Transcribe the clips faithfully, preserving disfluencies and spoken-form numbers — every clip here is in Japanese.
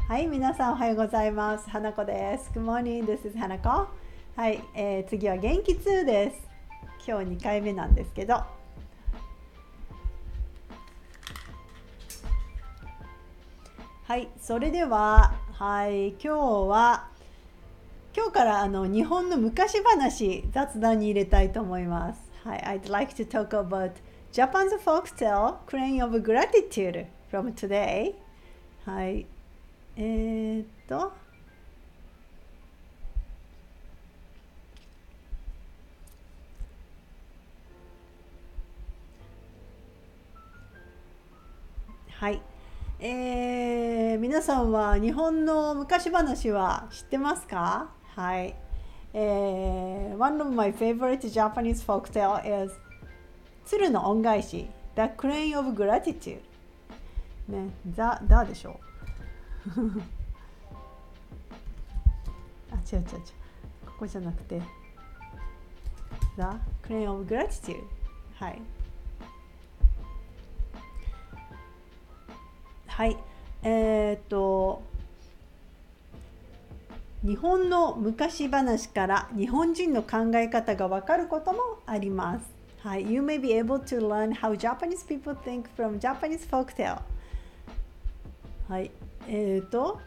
はい、皆さんおはようございます。花子です。Good morning, this is 花子。はい、えー、次は元気ツーです。今日にかいめなんですけど。はい、それでは、はい、今日は、今日からあの日本の昔話、雑談に入れたいと思います。はい、I'd like to talk about Japan's folktale, Crane of Gratitude from today. はい、えー、っと、はい。えー、皆さんは日本の昔話は知ってますか？はい。えー、One of my favorite Japanese folktale is 鶴の恩返し The Crane of Gratitude ね、ザ・ダでしょうあ、違う違う違うここじゃなくて The Crane of Gratitude はいはいえー、っと日本の昔話から日本人の考え方がわかることもあります。はい、You may be able to learn how Japanese people think from Japanese folktale. はい、えーと、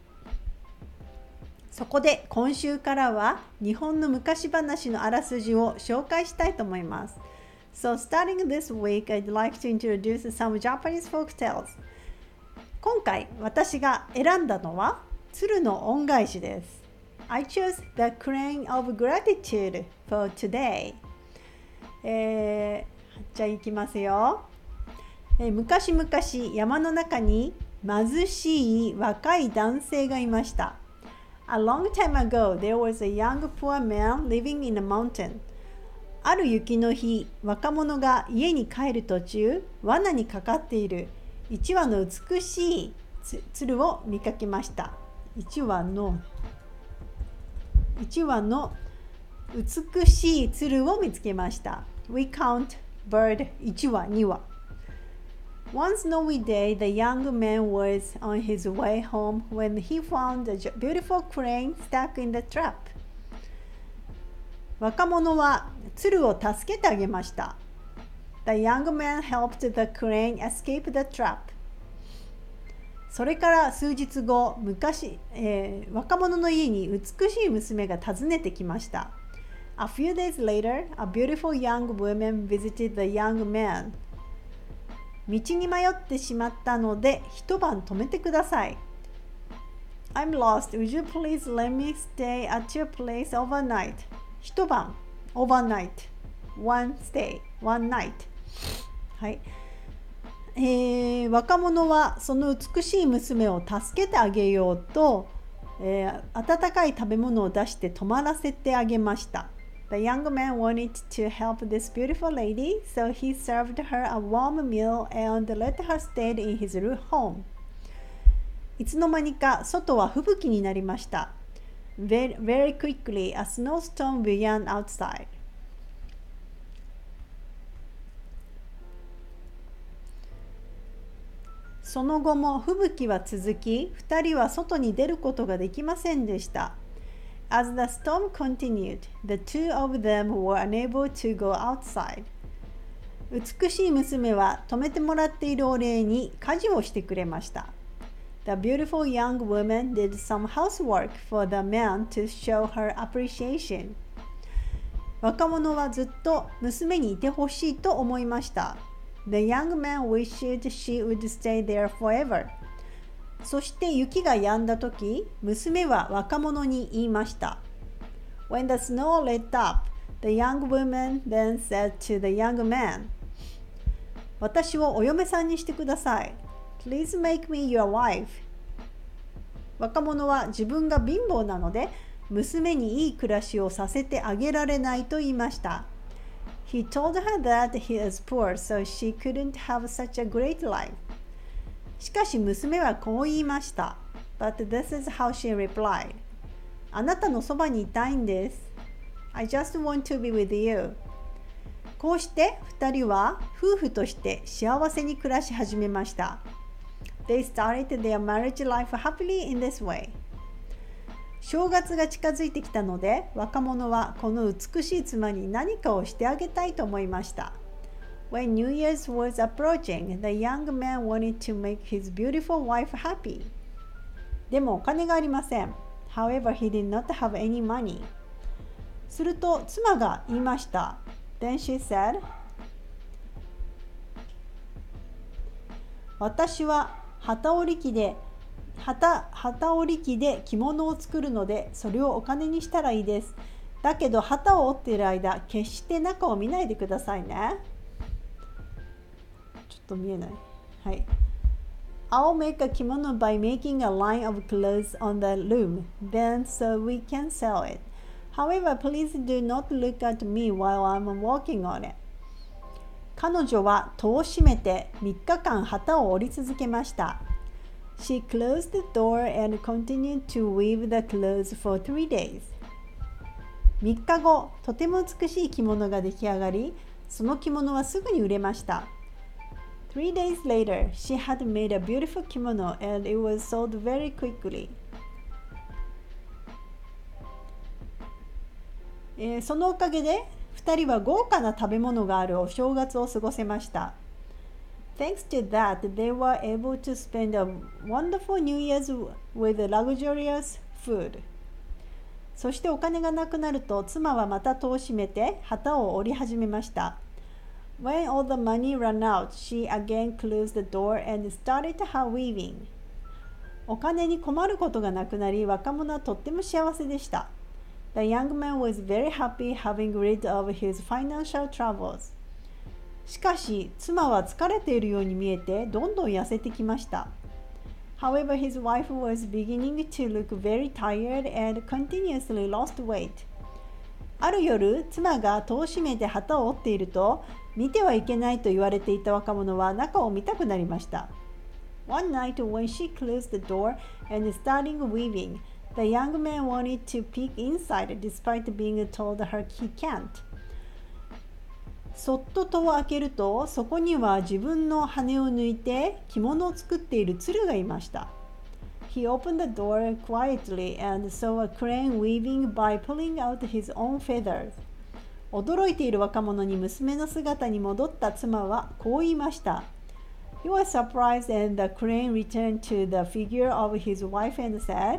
そこで今週からは日本の昔話のあらすじを紹介したいと思います。So starting this week, I'd like to introduce some Japanese folktales. 今回私が選んだのは鶴の恩返しです。I chose the crane of gratitude for today. えー、じゃあ行きますよ。えー、昔々山の中に貧しい若い男性がいました。A long time ago, there was a young poor man living in a mountain. ある雪の日、若者が家に帰る途中、罠にかかっている一羽の美しい鶴を見かけました。一羽の一羽の美しい鶴を見つけました。We count bird 一羽、二羽。One snowy day, the young man was on his way home when he found a beautiful crane stuck in the trap. 若者は鶴を助けてあげました。The young man helped the crane escape the trap. それから数日後、昔、えー、若者の家に美しい娘が訪ねてきました。A few days later, a beautiful young woman visited the young man. 道に迷ってしまったので、一晩泊めてください。I'm lost. Would you please let me stay at your place overnight? 一晩、overnight. One stay, one night. はい。えー、若者はその美しい娘を助けてあげようと、えー、温かい食べ物を出して泊まらせてあげました。The young man wanted to help this beautiful lady, so he served her a warm meal and let her stay in his home. いつの間にか外は吹雪になりました。Very, very quickly, a snowstorm began outside.その後も吹雪は続き、二人は外に出ることができませんでした。As the storm continued, the two of them were unable to go outside. 美しい娘は泊めてもらっているお礼に家事をしてくれました。The beautiful young woman did some housework for the man to show her appreciation. 若者はずっと娘にいてほしいと思いました。The young man wished she would stay there forever. そして雪が止んだとき、娘は若者に言いました。When the snow let up, the young woman then said to the young man, 私をお嫁さんにしてください。Please make me your wife. 若者は自分が貧乏なので、娘にいい暮らしをさせてあげられないと言いました。He told her that he is poor, so she couldn't have such a great life. しかし娘はこう言いました。But this is how she replied. あなたのそばにいたいんです。I just want to be with you. こうして二人は夫婦として幸せに暮らし始めました。 They started their marriage life happily in this way. 正月が近づいてきたので、若者はこの美しい妻に何かをしてあげたいと思いました。When New Year's was approaching, the young man wanted to make his beautiful wife happy. でもお金がありません。However, he did not have any money. すると妻が言いました。Then she said, 私は機織り機で旗旗織り機で着物を作るので、それをお金にしたらいいです。だけど旗を織っている間、決して中を見ないでくださいね。ちょっと見えない。はい。I'll make a kimono by making a line of clothes on the loom, then so we can sell it. However, please do not look at me while I'm working on it. 彼女は戸を閉めてみっかかん旗を織り続けました。She closed the door and continued to weave the clothes for three days. みっかご、とても美しい着物が出来上がり、その着物はすぐに売れました。Three days later, she had made a beautiful kimono and it was sold very quickly. えー、そのおかげで、二人は豪華な食べ物があるお正月を過ごせました。Thanks to that, they were able to spend a wonderful New Year's with luxurious food. そしてお金がなくなると、妻はまた戸を閉めて旗を織り始めました。When all the money ran out, she again closed the door and started her weaving. お金に困ることがなくなり、若者はとっても幸せでした。The young man was very happy having rid of his financial troubles. しかし、妻は疲れているように見えて、どんどん痩せてきました。However, his wife was beginning to look very tired and continuously lost weight. ある夜、妻が戸を閉めて旗を折っていると、見てはいけないと言われていた若者は中を見たくなりました。One night, when she closed the door and started weaving, the young man wanted to peek inside despite being told her he can't. そっと戸を開けると、そこには自分の羽を抜いて着物を作っている鶴がいました。He opened the door quietly and saw a crane weaving by pulling out his own feathers. 驚いている若者に娘の姿に戻った妻はこう言いました。He was surprised and the crane returned to the figure of his wife and said,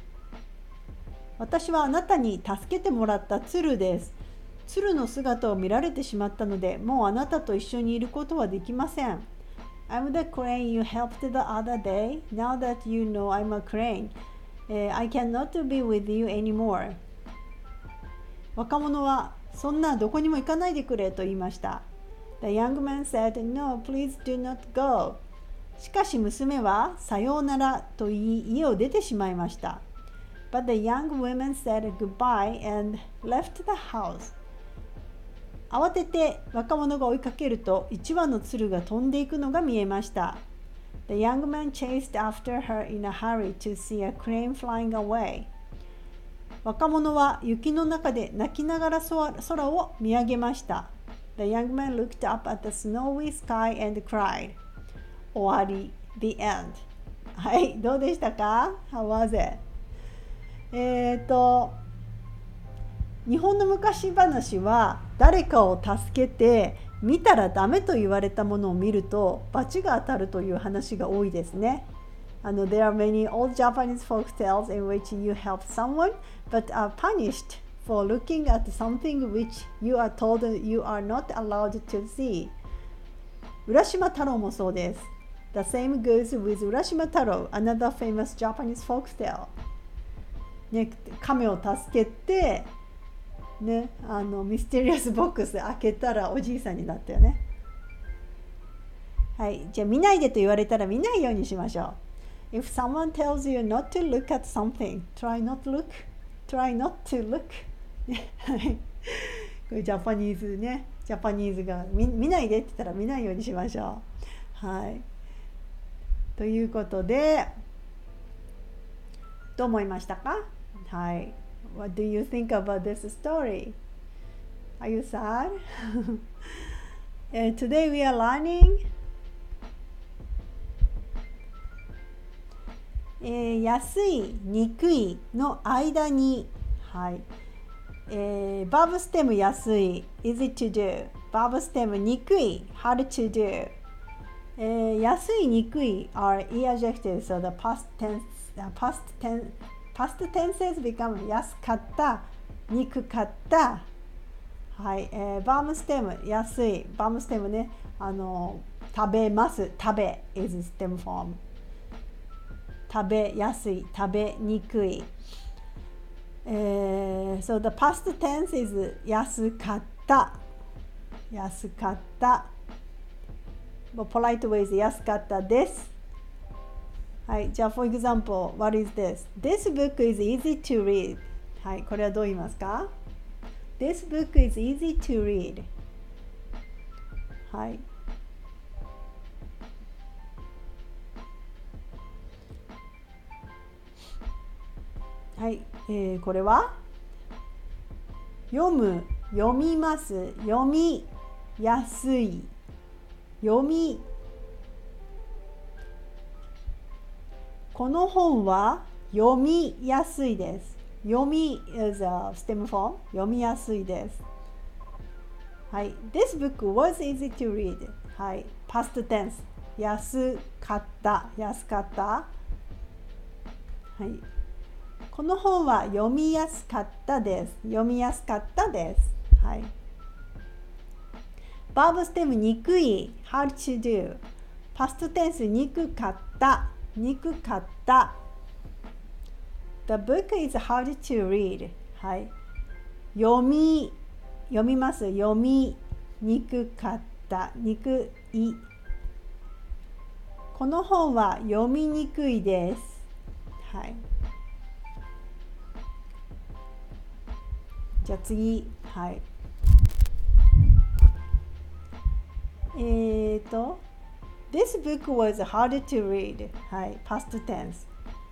私はあなたに助けてもらった鶴です。鶴の姿を見られてしまったので、もうあなたと一緒にいることはできません。I'm the crane you helped the other day. Now that you know I'm a crane, I cannot be with you anymore. 若者は、そんなどこにも行かないでくれと言いました。The young man said, No, please do not go. しかし娘は、さようならと言い、家を出てしまいました。But the young woman said goodbye and left the house. 慌てて若者が追いかけると、一羽の鶴が飛んでいくのが見えました。The young man chased after her in a hurry to see a crane flying away. 若者は雪の中で泣きながら空を見上げました。The young man looked up at the snowy sky and cried. 終わり。The end. はい、どうでしたか？ How was it? えっと、日本の昔話は誰かを助けて見たらダメと言われたものを見ると罰が当たるという話が多いですね。あの、there are many old Japanese folk tales in which you help someone but are punished for looking at something which you are told you are not allowed to see. 浦島太郎もそうです。The same goes with 浦島太郎, another famous Japanese folk tale. ね、亀を助けて、ね、あのミステリアスボックス開けたらおじいさんになったよね。はい、じゃあ見ないでと言われたら見ないようにしましょう。If someone tells you not to look at something, try not to look. Try not to look. これジャパニーズね、ジャパニーズが 見, 見ないでって言ったら見ないようにしましょう。はい。ということで、どう思いましたか？はい。What do you think about this story? Are you sad? And today we are learning えー、安い、憎いの間に、はい。えー、バーブステム安い、easy to do。バーブステム憎い、hard to do。えー、安い、憎い are e adjectives, so the past tense, uh, past tense, past tenses become 安かった、憎かった。はい、えー、バームステム安い、バームステムね、あの食べます、食べ is stem form。食べやすい、食べにくい。えー、so the past tense is 安かった、安かった。polite way is 安かったです。はい、じゃあ for example, what is this? This book is easy to read. はい、これはどう言いますか？ This book is easy to read. はい。はい、えー、これは読む、読みます、読みやすい、読み。この本は読みやすいです。読み is a stem form。読みやすいです。はい。This book was easy to read。はい。past tense。安かった。安かった。はい。この本は読みやすかったです。読みやすかったです。はい。バーブステムにくい。hard to do。past tense にくかった。にくかった。The book is hard to read. はい。読み、読みます。読みにくかった。にくい。この本は読みにくいです。はい。じゃあ次。はい。えーと。This book was hard to read. はい。past tense。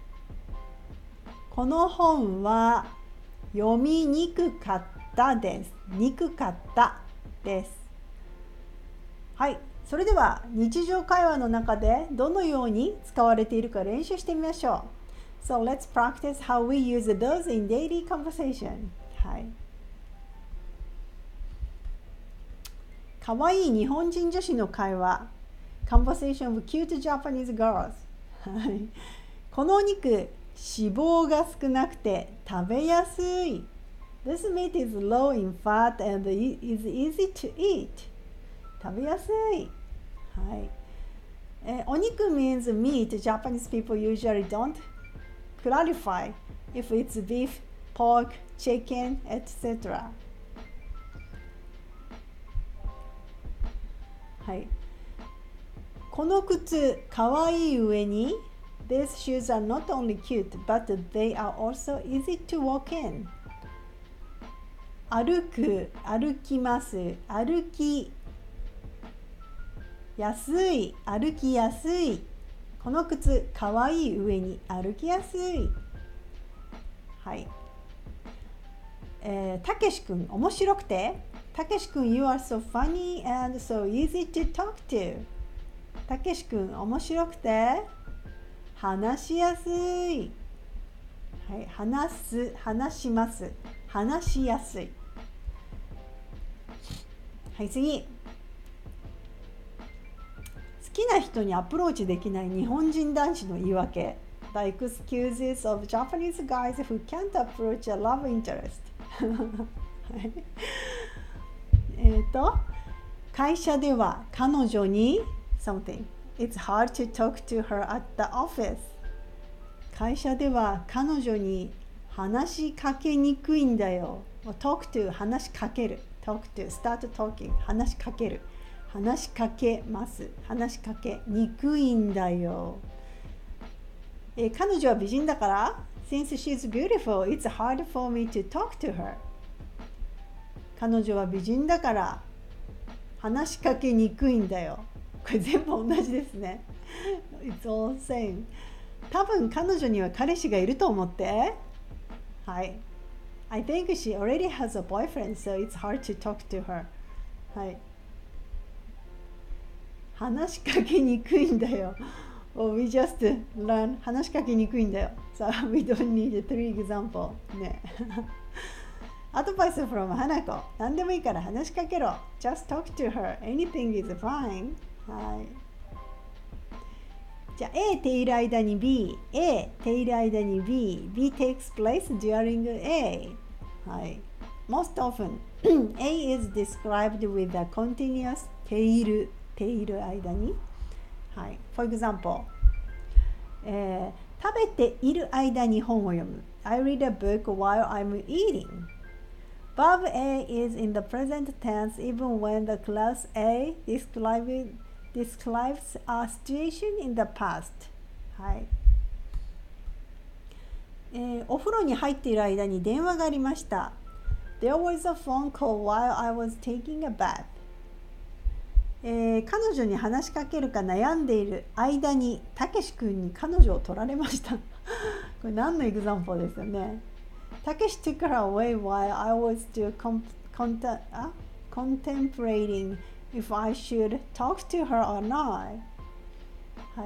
この本は読みにくかったです。にくかったです。はい。それでは日常会話の中でどのように使われているか練習してみましょう。So let's practice how we use those in daily conversation. はい。かわいい日本人女子の会話。Conversation with cute Japanese girls. このお肉、脂肪が少なくて食べやすい。This meat is low in fat and is easy to eat. 食べやすい。はい。えお肉 means meat. Japanese people usually don't clarify if it's beef, pork, chicken, et cetera. はい。この靴、かわいい上に These shoes are not only cute, but they are also easy to walk in. 歩く、歩きます、歩きやすい、歩きやすい。この靴、かわいい上に歩きやすい。はい。えー、たけしくん、面白くて。たけしくん、You are so funny and so easy to talk to. たけしくん、面白くて話しやすい。はい、話す、話します。話しやすい。はい、次。好きな人にアプローチできない日本人男子の言い訳。The excuses of Japanese guys who can't approach a love interest. はい、えっと、会社では彼女にsomething. It's hard to talk to her at the office. 会社では彼女に話しかけにくいんだよ。talk to 話しかける。talk to start talking 話しかける。話しかけます。話しかけにくいんだよ。え彼女は美人だから Since she's beautiful, it's hard for me to talk to her. 彼女は美人だから話しかけにくいんだよ。これ全部同じですね。It's all same. 多分彼女には彼氏がいると思って。はい。I think she already has a boyfriend, so it's hard to talk to her. はい。話しかけにくいんだよ。 Or we just learn 話しかけにくいんだよ。So we don't need three example ね。アドバイス from 花子。何でもいいから話しかけろ。Just talk to her. Anything is fine. はい。じゃあ A ている間に B。A ている間に B。B takes place during A。はい。Most often, A is described with a continuous ている。ている間に。はい。For example、えー、食べている間に本を読む。I read a book while I'm eating.Verb A is in the present tense even when the clause A describes, describes a situation in the past. はい。えー、お風呂に入っている間に電話がありました。There was a phone call while I was taking a bath. えー、彼女に話しかけるか悩んでいる間にたけし君に彼女を取られました。これ何のエグザンポですよね。Takeshi took her away while I was still com- cont- uh, contemplating if I should talk to her or not. はい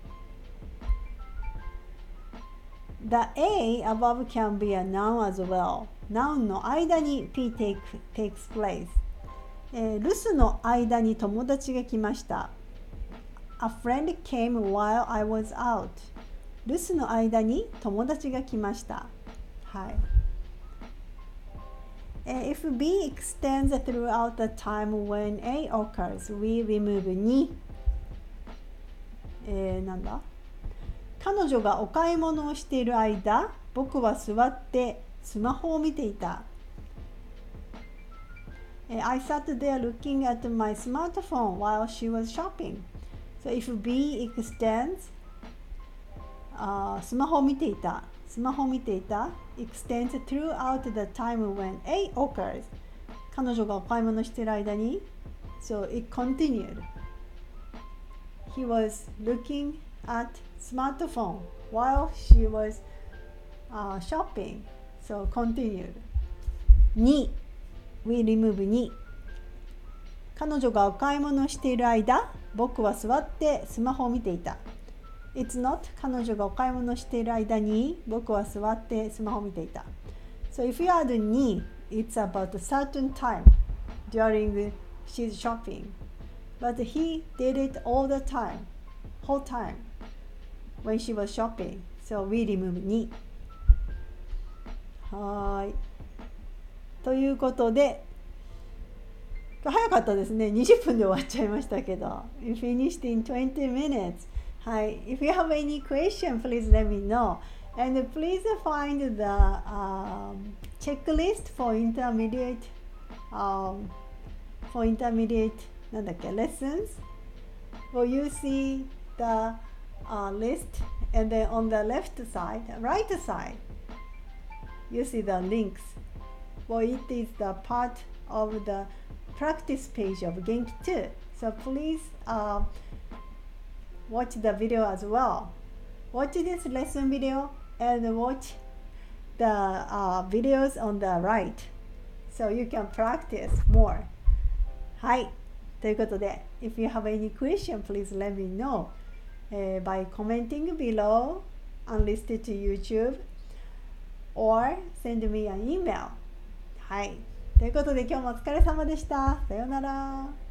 。The A above can be a noun as well. Noun の間に P take, takes place. えー、留守の間に友達が来ました。A friend came while I was out. 留守の間に友達が来ました。はい。If B extends throughout the time when A occurs, we remove に。えー、なんだ彼女がお買い物をしている間、僕は座ってスマホを見ていた。I sat there looking at my smartphone while she was shopping. So if B extends, あスマホを見ていた。スマホを見ていた extends throughout the time when A occurs. 彼女がお買い物している間に So it continued. He was looking at smartphone while she was、uh, shopping. So continued. に We remove に彼女がお買い物している間僕は座ってスマホを見ていた。It's not 彼女がお買い物している間に僕は座ってスマホを見ていた。So if you add に it's about a certain time during she's shopping. But he did it all the time, whole time when she was shopping. So we remove に。はい。ということで、早かったですね。にじゅっぷんで終わっちゃいましたけど。We finished in twenty minutes. はい。If you have any question, please let me know. And please find the、um, checklist for intermediate, um, for intermediate なんだっけ lessons. Well, you see the、uh, list, and then on the left side, right side, you see the links.Well, it is the part of the practice page of Genki two. So please uh, watch the video as well. Watch this lesson video and watch the uh, videos on the right. So you can practice more. はい。ということで、if you have any question, please let me know、uh, by commenting below unlisted to YouTube or send me an email.はい。ということで今日もお疲れ様でした。さようなら。